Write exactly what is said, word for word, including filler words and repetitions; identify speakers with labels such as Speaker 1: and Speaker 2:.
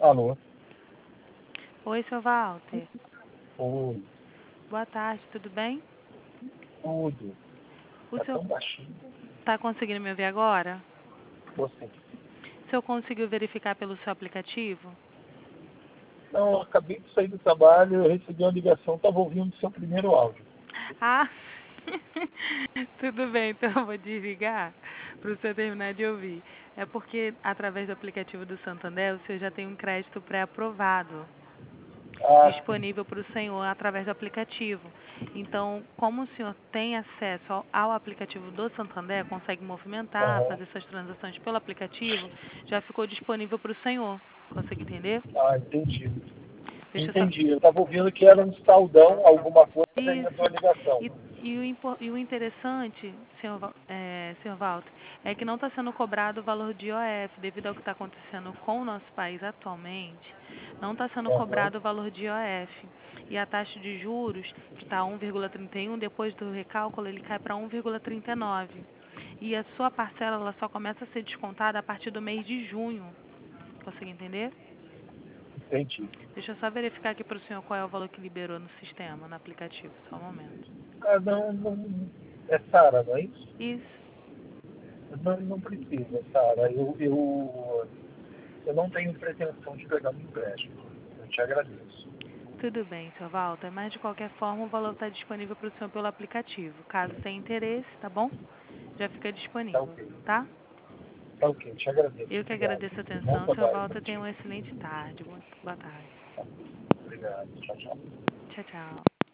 Speaker 1: Alô?
Speaker 2: Oi, seu Walter.
Speaker 1: Oi.
Speaker 2: Boa tarde, tudo bem?
Speaker 1: Tudo.
Speaker 2: O
Speaker 1: Tá
Speaker 2: senhor
Speaker 1: tão baixinho.
Speaker 2: está conseguindo me ouvir agora?
Speaker 1: Você.
Speaker 2: O senhor conseguiu verificar pelo seu aplicativo?
Speaker 1: Não, eu acabei de sair do trabalho, eu recebi uma ligação, estava ouvindo o seu primeiro áudio.
Speaker 2: Ah, tudo bem, então eu vou desligar para o senhor terminar de ouvir. É porque, através do aplicativo do Santander, o senhor já tem um crédito pré-aprovado,
Speaker 1: Ah, sim.
Speaker 2: disponível para o senhor através do aplicativo. Então, como o senhor tem acesso ao, ao aplicativo do Santander, consegue movimentar,
Speaker 1: Aham.
Speaker 2: fazer suas transações pelo aplicativo, já ficou disponível para o senhor. Consegue entender?
Speaker 1: Ah, entendi.
Speaker 2: Deixa eu só.
Speaker 1: Entendi. Eu estava ouvindo que era um saldão, alguma coisa, aí entrou a
Speaker 2: Isso.
Speaker 1: ligação.
Speaker 2: E, e, o, impo- e o interessante, senhor, Val- é, senhor Walter, é que não está sendo cobrado o valor de I O F, devido ao que está acontecendo com o nosso país atualmente, não está sendo
Speaker 1: Aham.
Speaker 2: cobrado o valor de I O F. E a taxa de juros, que está um vírgula trinta e um, depois do recálculo, ele cai para um vírgula trinta e nove. E a sua parcela ela só começa a ser descontada a partir do mês de junho. Consegue entender?
Speaker 1: Entendi.
Speaker 2: Deixa eu só verificar aqui para o senhor qual é o valor que liberou no sistema, no aplicativo. Só um momento.
Speaker 1: Ah, não, não. É Sara, não é isso?
Speaker 2: Isso.
Speaker 1: Não, não precisa, Sara. Eu, eu, eu não tenho pretensão de pegar um empréstimo. Eu te agradeço.
Speaker 2: Tudo bem, seu Walter, mas de qualquer forma o valor está disponível para o senhor pelo aplicativo. Caso tenha interesse, tá bom? Já fica
Speaker 1: Tá
Speaker 2: disponível,
Speaker 1: ok.
Speaker 2: tá?
Speaker 1: Tá ok, te agradeço.
Speaker 2: Eu que
Speaker 1: Obrigado.
Speaker 2: agradeço a
Speaker 1: Bom
Speaker 2: atenção. Seu
Speaker 1: trabalho pra
Speaker 2: Walter, tenha
Speaker 1: ti.
Speaker 2: uma excelente tarde. Boa boa tarde.
Speaker 1: Obrigado. Tchau, tchau.
Speaker 2: Tchau, tchau.